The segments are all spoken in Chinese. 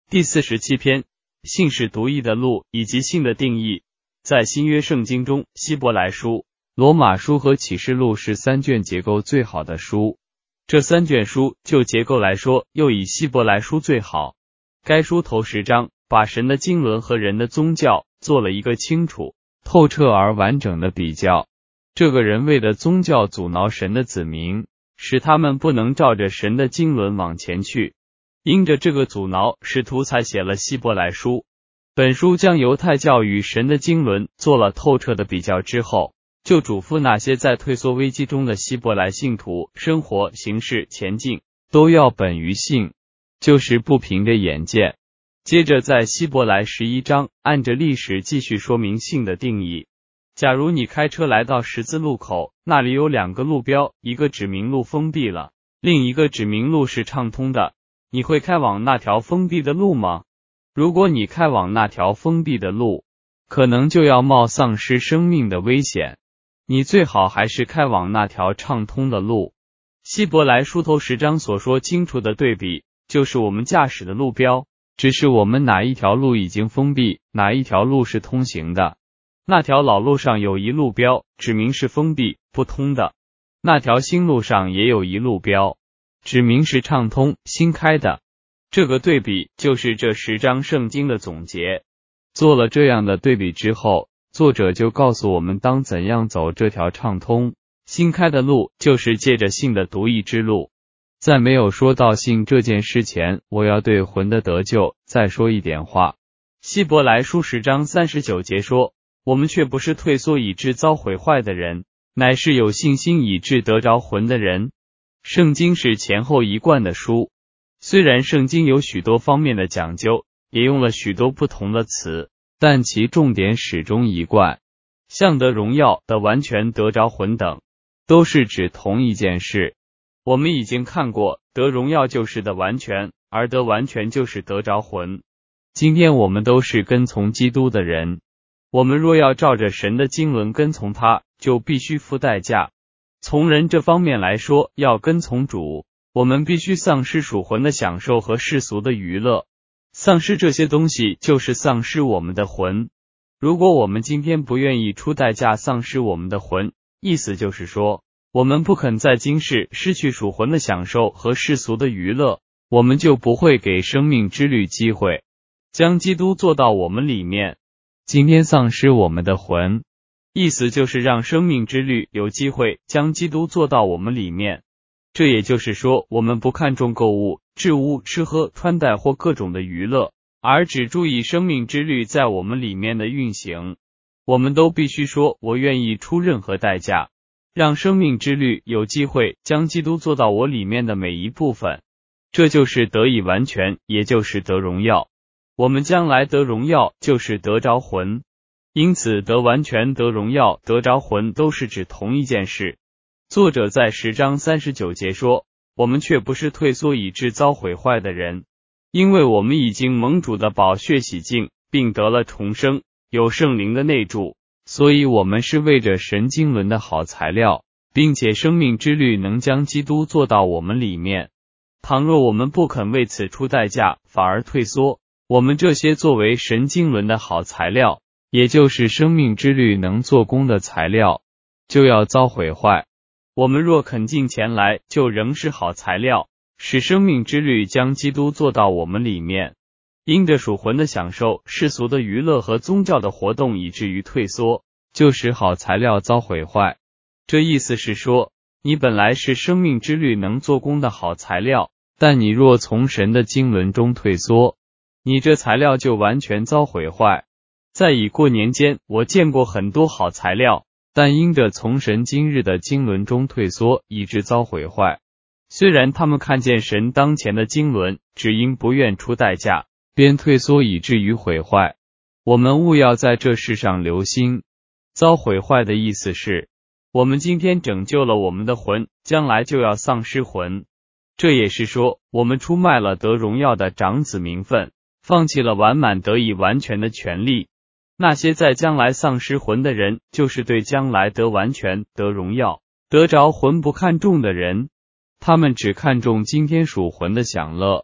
第47篇，信是独一的路以及信的定义。在新约圣经中，希伯来书、 罗马书和启示录是3卷结构最好的书。 这3卷书就结构来说，又以希伯来书最好。该书头10章把神的经纶和人的宗教做了一个清楚、 透彻而完整的比较。这个人为的宗教阻挠神的子民， 使他们不能照着神的经纶往前去。因着这个阻挠，使徒才写了希伯来书。本书将犹太教与神的经纶做了透彻的比较之后，就嘱咐那些在退缩危机中的希伯来信徒，生活、行事、前进都要本于信，就是不凭着眼见。 接着在希伯来11章，按着历史继续说明信的定义。假如你开车来到十字路口，那里有2个路标，一个指明路封闭了，另一个指明路是畅通的，你会开往那条封闭的路吗？如果你开往那条封闭的路， 可能就要冒丧失生命的危险。 你最好还是开往那条畅通的路。希伯来书头10章所说清楚的对比，就是我们驾驶的路标， 只是我们哪一条路已经封闭，哪一条路是通行的。 那条老路上有一路标，指明是封闭不通的；那条新路上也有一路标，指明是畅通新开的。这个对比就是这10章圣经的总结。 做了这样的对比之后，作者就告诉我们当怎样走这条畅通新开的路，就是借着信的独一之路。 在没有说到信这件事前，我要对魂的得救再说一点话。 希伯来书10章39节说，我们却不是退缩以致遭毁坏的人，乃是有信心以致得着魂的人。圣经是前后一贯的书，虽然圣经有许多方面的讲究，也用了许多不同的词， 但其重点始终一贯， 像得荣耀、得完全、得着魂等， 都是指同一件事。 我们已经看过，得荣耀就是得完全，而得完全就是得着魂。 今天我们都是跟从基督的人， 我们若要照着神的经纶跟从他，就必须付代价。从人这方面来说，要跟从主，我们必须丧失属魂的享受和世俗的娱乐。丧失这些东西就是丧失我们的魂。如果我们今天不愿意出代价丧失我们的魂，意思就是说，我们不肯在今世失去属魂的享受和世俗的娱乐， 我们就不会给生命之律机会， 将基督做到我们里面。 今天丧失我们的魂， 意思就是让生命之律有机会将基督做到我们里面。这也就是说，我们不看重购物、置物、吃喝、穿戴或各种的娱乐，而只注意生命之律在我们里面的运行。我们都必须说，我愿意出任何代价，让生命之律有机会将基督做到我里面的每一部分。这就是得以完全，也就是得荣耀。我们将来得荣耀，就是得着魂。因此得完全、得荣耀、得着魂都是指同一件事。作者在10章39节说，我们却不是退缩以致遭毁坏的人，因为我们已经蒙主的宝血洗净，并得了重生，有圣灵的内住， 所以我们是为着神经纶的好材料， 并且生命之律能将基督做到我们里面。倘若我们不肯为此出代价，反而退缩，我们这些作为神经纶的好材料， 也就是生命之律能做工的材料，就要遭毁坏。 我们若肯进前来，就仍是好材料，使生命之律将基督做到我们里面。因着属魂的享受、世俗的娱乐和宗教的活动，以至于退缩， 就使好材料遭毁坏。 这意思是说，你本来是生命之律能做工的好材料， 但你若从神的经纶中退缩， 你这材料就完全遭毁坏。在已过年间，我见过很多好材料， 但因着从神今日的经纶中退缩，以致遭毁坏。 虽然他们看见神当前的经纶，只因不愿出代价， 便退缩以至于毁坏。我们务要在这世上留心。 遭毁坏的意思是，我们今天拯救了我们的魂，将来就要丧失魂。这也是说，我们出卖了得荣耀的长子名分，放弃了完满得以完全的权利。那些在将来丧失魂的人，就是对将来得完全、得荣耀、得着魂不看重的人。 他们只看重今天属魂的享乐，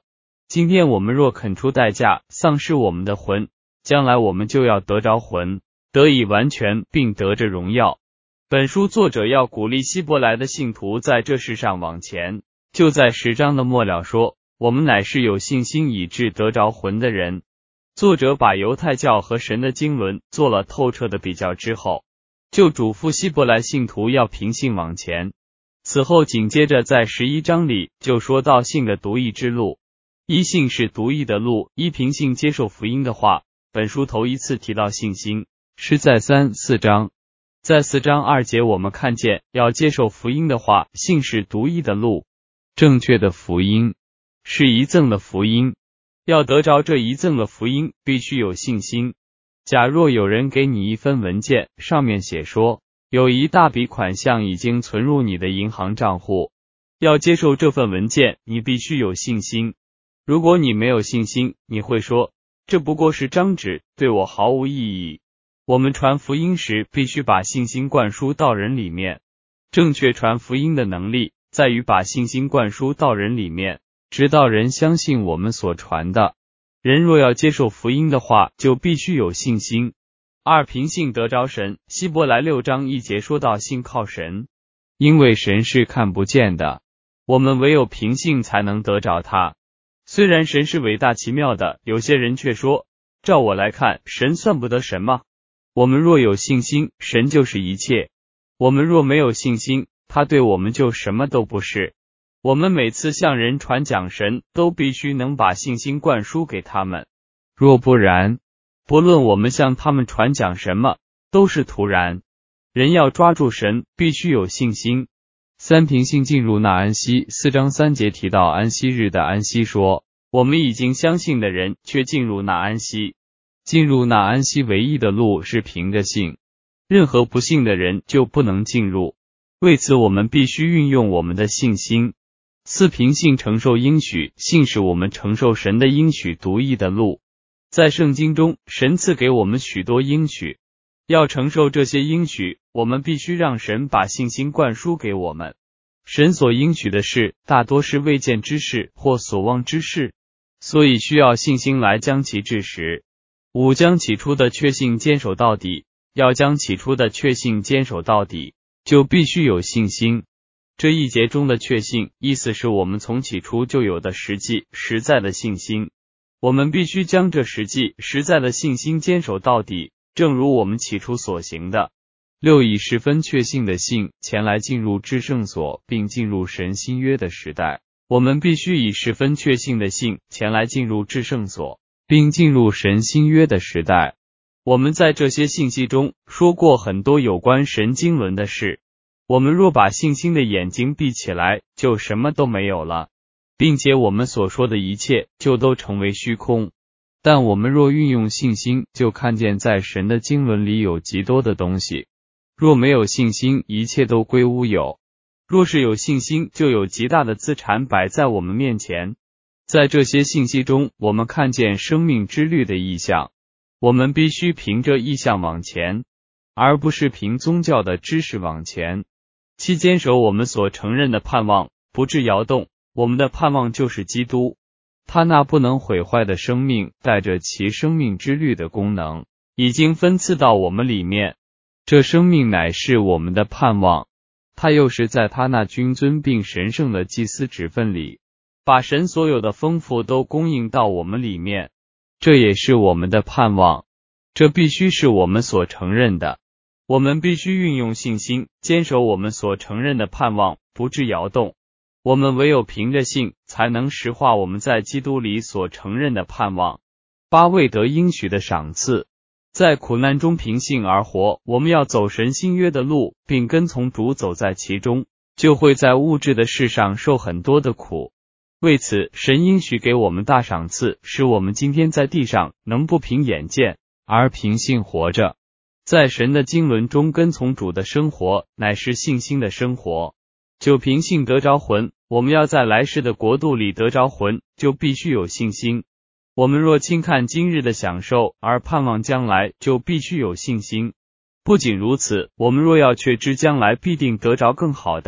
今天我们若肯出代价丧失我们的魂，将来我们就要得着魂，得以完全并得着荣耀。本书作者要鼓励希伯来的信徒在这世上往前，就在10章的末了说，我们乃是有信心以致得着魂的人。作者把犹太教和神的经纶做了透彻的比较之后，就嘱咐希伯来信徒要凭信往前。此后紧接着在11章里就说到信的独一之路，依信是独一的路，依凭信接受福音的话，本书头一次提到信心是在3、4章。在4章2节我们看见要接受福音的话，信是独一的路，正确的福音是遗赠的福音，要得着这遗赠的福音必须有信心。假若有人给你一份文件，上面写说有一大笔款项已经存入你的银行账户，要接受这份文件，你必须有信心。如果你没有信心，你会说这不过是张纸，对我毫无意义。我们传福音时必须把信心灌输到人里面，正确传福音的能力在于把信心灌输到人里面，直到人相信我们所传的。人若要接受福音的话，就必须有信心。凭信得着神，希伯来6章1节说到信靠神， 因为神是看不见的， 我们唯有凭信才能得着他。虽然神是伟大奇妙的，有些人却说，照我来看，神算不得什么。我们若有信心，神就是一切；我们若没有信心，他对我们就什么都不是。我们每次向人传讲神，都必须能把信心灌输给他们， 若不然， 不论我们向他们传讲什么，都是徒然。人要抓住神，必须有信心。 凭信进入那安息，4章3节提到安息日的安息，说我们已经相信的人却进入那安息。 进入那安息唯一的路是凭着信， 任何不信的人就不能进入。为此我们必须运用我们的信心。凭信承受应许，信是我们承受神的应许独一的路。在圣经中，神赐给我们许多应许，要承受这些应许，我们必须让神把信心灌输给我们。神所应许的事大多是未见之事或所望之事，所以需要信心来将其致实。将起初的确信坚守到底，要将起初的确信坚守到底，就必须有信心。这一节中的确信，意思是我们从起初就有的实际、实在的信心。我们必须将这实际、实在的信心坚守到底，正如我们起初所行的。 以十分确信的信前来进入至圣所，并进入神新约的时代。 我们必须以十分确信的信前来进入至圣所， 并进入神新约的时代。 我们在这些信息中说过很多有关神经纶的事。我们若把信心的眼睛闭起来，就什么都没有了，并且我们所说的一切就都成为虚空。 但我们若运用信心，就看见在神的经纶里有极多的东西。若没有信心，一切都归乌有。 若是有信心，就有极大的资产摆在我们面前。在这些信息中，我们看见生命之律的意象。我们必须凭着意象往前，而不是凭宗教的知识往前。期坚守我们所承认的盼望，不致摇动。我们的盼望就是基督， 他那不能毁坏的生命，带着其生命之律的功能， 已经分赐到我们里面。 这生命乃是我们的盼望，他又是在他那君尊并神圣的祭司职分里， 把神所有的丰富都供应到我们里面。 这也是我们的盼望，这必须是我们所承认的。 我们必须运用信心，坚守我们所承认的盼望，不致摇动。我们唯有凭着信，才能实化我们在基督里所承认的盼望。未得应许的赏赐，在苦难中凭信而活。我们要走神新约的路，并跟从主走在其中，就会在物质的事上受很多的苦。为此，神应许给我们大赏赐，使我们今天在地上能不凭眼见， 而凭信活着。 在神的经纶中跟从主的生活，乃是信心的生活。就凭信得着魂，我们要在来世的国度里得着魂，就必须有信心。我们若轻看今日的享受，而盼望将来，就必须有信心。不仅如此，我们若要确知将来必定得着更好的，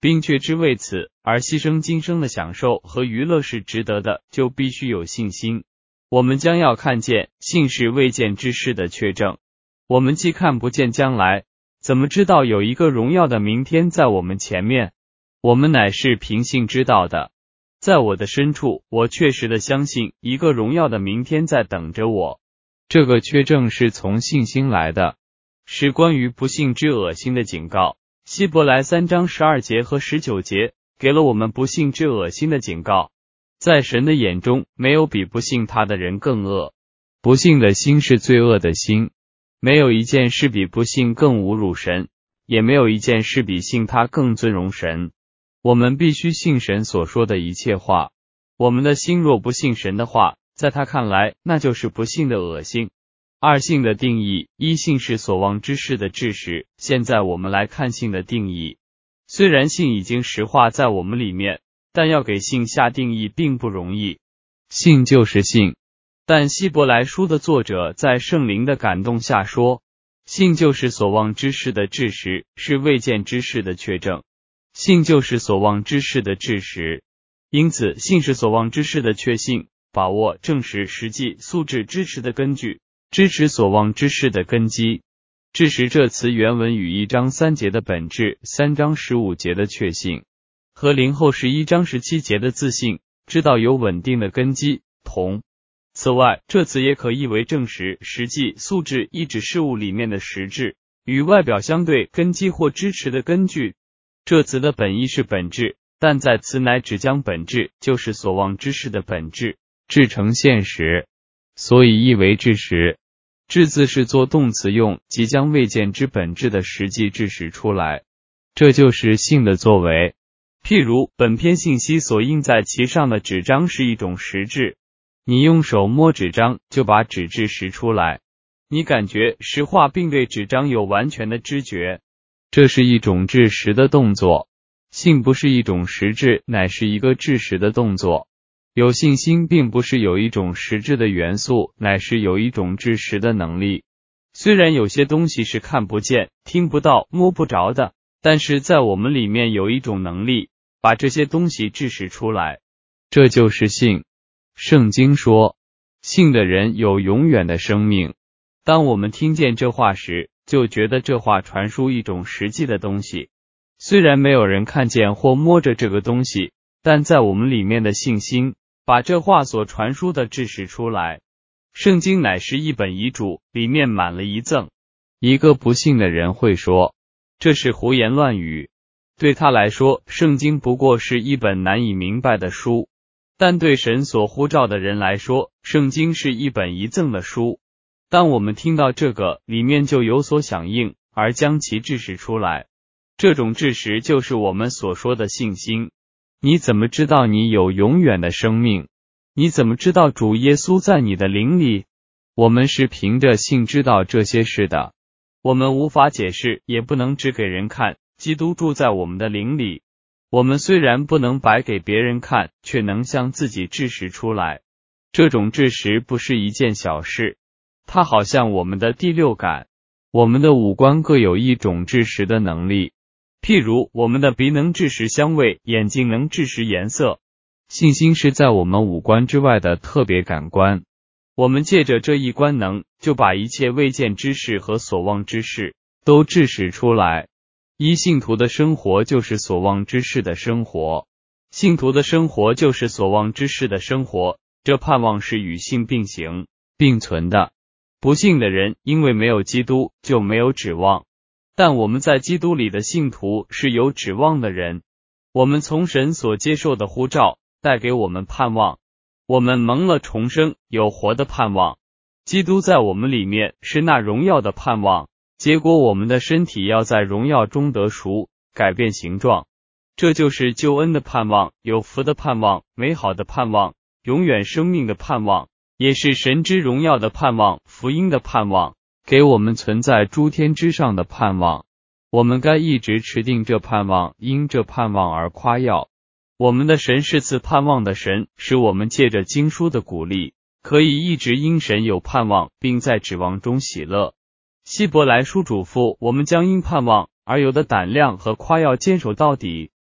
并确知为此而牺牲今生的享受和娱乐是值得的，就必须有信心。我们将要看见，信是未见之事的确证。我们既看不见将来，怎么知道有一个荣耀的明天在我们前面？我们乃是凭信知道的。在我的深处，我确实的相信一个荣耀的明天在等着我。 这个确证是从信心来的， 是关于不信之恶心的警告。希伯来3章12节和19节给了我们不信之恶心的警告。在神的眼中，没有比不信他的人更恶。 不信的心是罪恶的心。 没有一件事比不信更侮辱神，也没有一件事比信他更尊荣神。 我们必须信神所说的一切话。 我们的心若不信神的话，在他看来，那就是不信的恶心。二信的定义：一，信是所望之事的知识。现在我们来看信的定义。虽然信已经实化在我们里面，但要给信下定义并不容易。 信就是信， 但希伯来书的作者在圣灵的感动下说，信就是所望之事的知识，是未见之事的确证。信就是所望之事的知识，因此信是所望之事的确信、把握、证实、实际、素质支持的根据，支持所望之事的根基。知识这词原文与1章3节的本质、3章15节的确信和林后11章17节的自信，知道有稳定的根基同。此外，这词也可译为证实、实际、素质，意指事物里面的实质，与外表相对，根基或支持的根据。这词的本意是本质，但在此乃只将本质，就是所望之事的本质， 制成现实，所以译为知识。 制字是做动词用，即将未见之本质的实际制实出来， 这就是信的作为。 譬如本篇信息所印在其上的纸张是一种实质， 你用手摸纸张，就把纸质实出来， 你感觉实化并对纸张有完全的知觉， 这是一种制实的动作。信不是一种实质，乃是一个制实的动作。有信心并不是有一种实质的元素，乃是有一种制实的能力。 虽然有些东西是看不见、听不到、摸不着的，但是在我们里面有一种能力，把这些东西制实出来， 这就是信。圣经说，信的人有永远的生命。 当我们听见这话时，就觉得这话传输一种实际的东西。虽然没有人看见或摸着这个东西，但在我们里面的信心把这话所传输的制实出来。圣经乃是一本遗嘱，里面满了遗赠。 一个不信的人会说， 这是胡言乱语。对他来说，圣经不过是一本难以明白的书，但对神所呼召的人来说，圣经是一本遗赠的书。当我们听到这个，里面就有所响应，而将其制实出来。这种制实就是我们所说的信心。 你怎么知道你有永远的生命？ 你怎么知道主耶稣在你的灵里？ 我们是凭着信知道这些事的。 我们无法解释，也不能指给人看，基督住在我们的灵里。我们虽然不能摆给别人看，却能向自己制实出来。这种制实不是一件小事，它好像我们的第六感。 我们的五官各有一种制实的能力。 譬如我们的鼻能制实香味，眼睛能制实颜色。 信心是在我们五官之外的特别感官。 我们借着这一官能，就把一切未见之事和所望之事都制实出来。 一信徒的生活就是所望之事的生活，信徒的生活就是所望之事的生活，这盼望是与信并行并存的。 不信的人因为没有基督就没有指望，但我们在基督里的信徒是有指望的人。我们从神所接受的呼召带给我们盼望，我们蒙了重生，有活的盼望。基督在我们里面是那荣耀的盼望，结果我们的身体要在荣耀中得赎，改变形状。这就是救恩的盼望，有福的盼望，美好的盼望，永远生命的盼望，也是神之荣耀的盼望，福音的盼望， 给我们存在诸天之上的盼望。我们该一直持定这盼望，因这盼望而夸耀。 我们的神是赐盼望的神，使我们借着经书的鼓励，可以一直因神有盼望，并在指望中喜乐。希伯来书嘱咐我们将因盼望而有的胆量和夸耀坚守到底。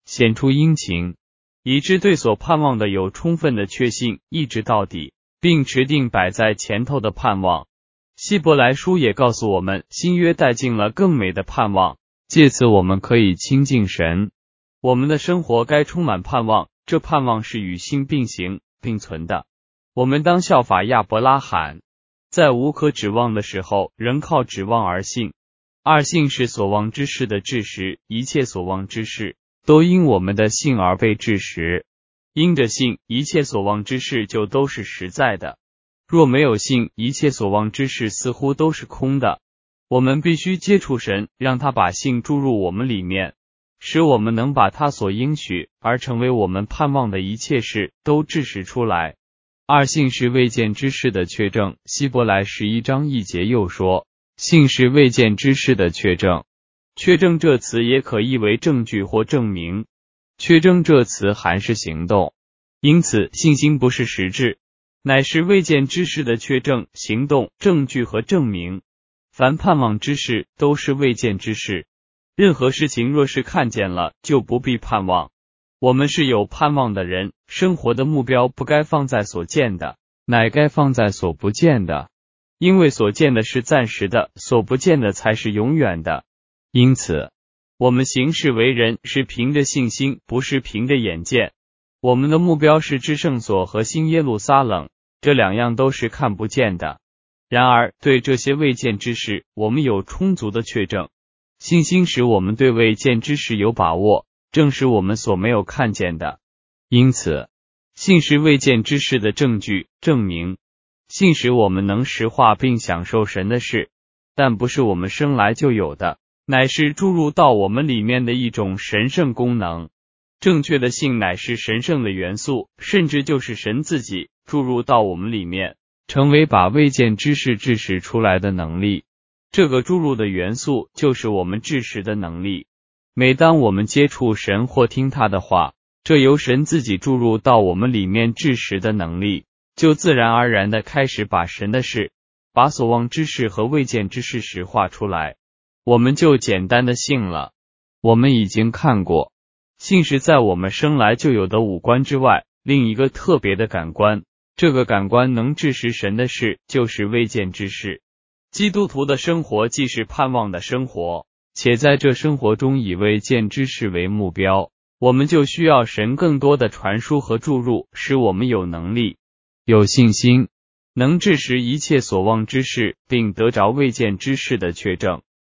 显出殷勤， 以致对所盼望的有充分的确信，一直到底，并持定摆在前头的盼望。希伯来书也告诉我们，新约带进了更美的盼望， 借此我们可以亲近神。 我们的生活该充满盼望，这盼望是与信并行并存的。我们当效法亚伯拉罕，在无可指望的时候，仍靠指望而信。二信是所望之事的致实，一切所望之事都因我们的信而被致实。 因着信，一切所望之事就都是实在的。若没有信，一切所望之事似乎都是空的。我们必须接触神，让他把信注入我们里面，使我们能把他所应许而成为我们盼望的一切事都致实出来。 二信是未见之事的确证。希伯来11章1节又说，信是未见之事的确证。 确证这词也可译为证据或证明。 确证这词含是行动， 因此信心不是实质，乃是未见之事的确证、行动、证据和证明。凡盼望之事都是未见之事。任何事情若是看见了，就不必盼望。我们是有盼望的人，生活的目标不该放在所见的， 乃该放在所不见的。 因为所见的是暂时的，所不见的才是永远的。 因此， 我们行事为人是凭着信心，不是凭着眼见。我们的目标是至圣所和新耶路撒冷，这两样都是看不见的。然而，对这些未见之事，我们有充足的确证。信心使我们对未见之事有把握，正是我们所没有看见的。因此，信是未见之事的证据、证明。信使我们能实化并享受神的事，但不是我们生来就有的，乃是注入到我们里面的一种神圣功能。正确的信乃是神圣的元素，甚至就是神自己注入到我们里面， 成为把未见之事致实出来的能力。 这个注入的元素就是我们致实的能力。每当我们接触神或听他的话，这由神自己注入到我们里面致实的能力，就自然而然地开始把神的事，把所望之事和未见之事实化出来，我们就简单的信了。 我们已经看过， 信是在我们生来就有的五官之外另一个特别的感官，这个感官能致实神的事，就是未见之事。基督徒的生活既是盼望的生活， 且在这生活中以未见之事为目标， 我们就需要神更多的传输和注入，使我们有能力、 有信心， 能致实一切所望之事，并得着未见之事的确证。